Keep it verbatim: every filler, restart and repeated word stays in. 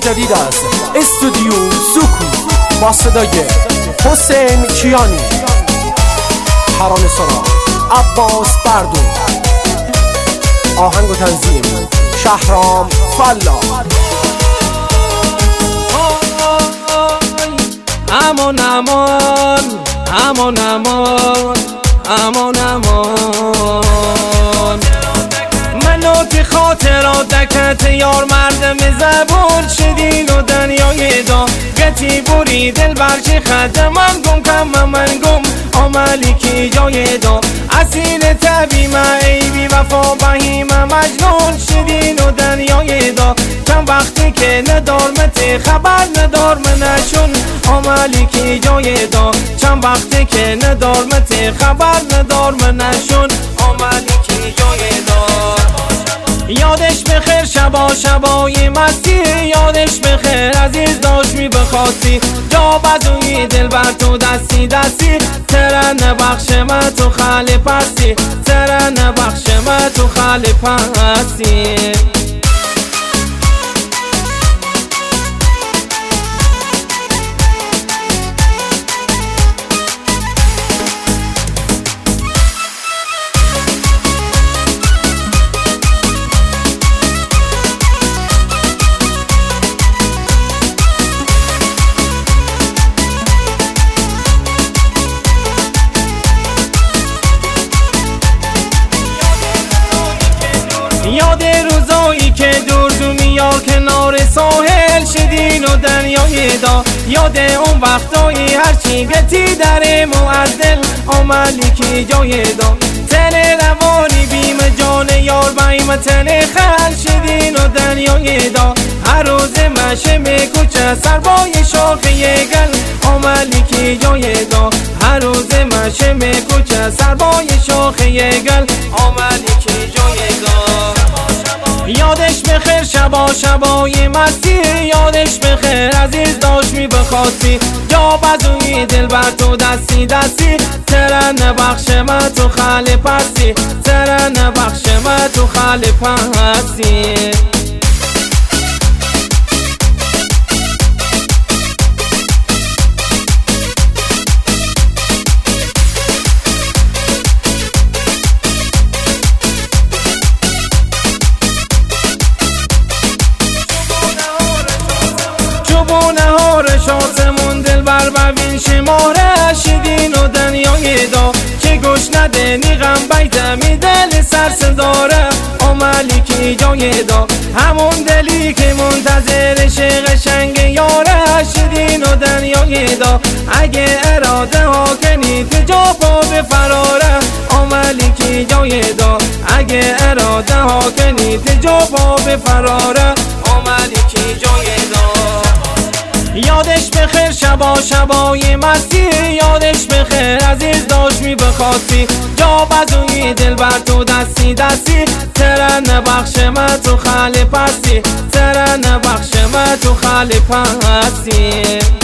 جدید از استودیو سوکو با صدای حسین کیانی، ترانه سرا عباس بردو، آهنگ و تنظیم شهرام فلا. امان امان امان امان امان امان منو که خاطراتکت یار مردم زبون شدین و دنیای دا گتی بوری دل برچه خد من گم کم من گم عملی که جای دا اصیل تبی ما عیبی وفا بهیم مجنون شدین و دنیای دا چند وقتی که ندارمت خبر ندار منشون عملی که جای دا چند وقتی که ندارمت خبر ندار منشون عملی که جای دا یادش بخیر شبا شبای مستی یادش بخیر عزیز داشت می بخواستی جا بدوی دل بر تو دستی دستی تره نبخش من تو خالی پستی تره نبخش من تو خالی پستی یاد روزایی که دور تو میار کنار ساحل شدین و دنیای دا یاد اون وقتایی هرچی گتی در معدل عملی که جای دا تن روانی بیم جان یار بیم تن خل شدین و دنیای دا هر روز مشه میکوچه سربای شاخه گل عملی که جای دا هر روز مشه میکوچه سربای شاخه گل عملی که جای دا یادش بخیر شبا شبای مستی یادش بخیر عزیز داشت می بخواستی جا بدوی دل بر تو دستی دستی تره نبخش من تو خالی پستی تره نبخش من تو خالی پستی شاتمون دل بر ببین شماره شدین و دنیای دا که گوش نده نیغم بیتمی دل سرس داره عملی که جای دا همون دلی که منتظر شق شنگ یاره شدین و دنیای دا اگه اراده ها کنی تو جا پا به فراره عملی که جای دا اگه اراده ها کنی تو جا پا به فراره عملی که جای دا یادش بخیر شبا شبای مستی یادش بخیر عزیز داشت می بخواستی جا بدوی دل بر تو دستی دستی تره نبخش من تو خالی پستی تره نبخش من تو خالی پستی